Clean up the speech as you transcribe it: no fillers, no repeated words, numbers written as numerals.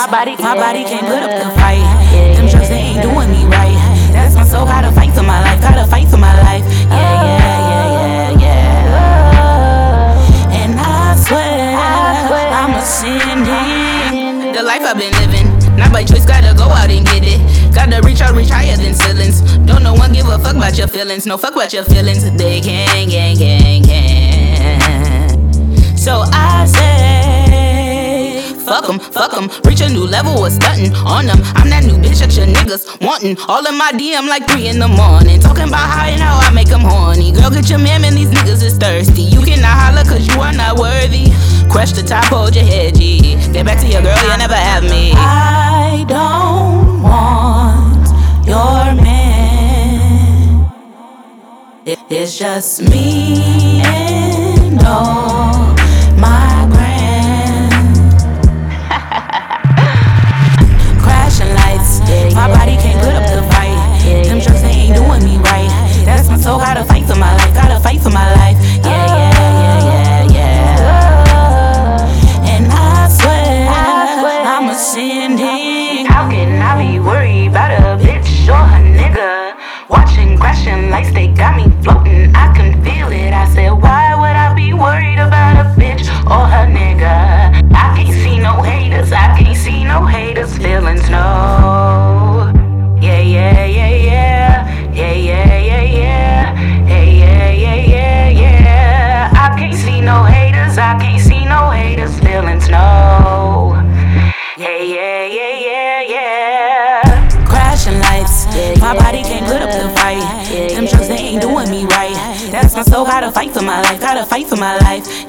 My body can't put up the fight. Them drugs, they ain't doing me right. That's my soul, gotta fight for my life, gotta fight for my life. Yeah, yeah, yeah, yeah, yeah. And I swear I'm ascending. The life I've been living, not by choice, gotta go out and get it. Gotta reach higher than ceilings. Don't no one give a fuck about your feelings. No fuck about your feelings. They can. So I say, fuck 'em, reach a new level of stunting on them. I'm that new bitch that your niggas wantin'. All in my DM like 3 in the morning. Talking about how and how I make them horny. Girl, get your man, man, these niggas is thirsty. You cannot holler cause you are not worthy. Crush the top, hold your head, G. Get back to your girl, you'll never have me. I don't want your man. It's just me and all my grand. Crashing lights, my body can't put up the fight. Them drugs, they ain't doing me right. That's my soul, gotta fight for my life, gotta fight for my life. Yeah, yeah, yeah, yeah, yeah. And I swear I'm ascending. How can I be worried about a bitch or a nigga? Watching crashing lights, they got me floating. I can feel it. I said, why would I be worried about a bitch or a nigga? I can't see no haters. I can't see no haters' feelings, no. Yeah, yeah, yeah, yeah. Yeah, yeah, yeah, yeah. Yeah, yeah, yeah, yeah, yeah. I can't see no haters. I can't see no haters' feelings, no. Yeah, yeah, yeah, yeah, yeah. Crashing lights, my body can't put up the fight. Them drugs, they ain't doing me right. That's my soul, gotta fight for my life, gotta fight for my life.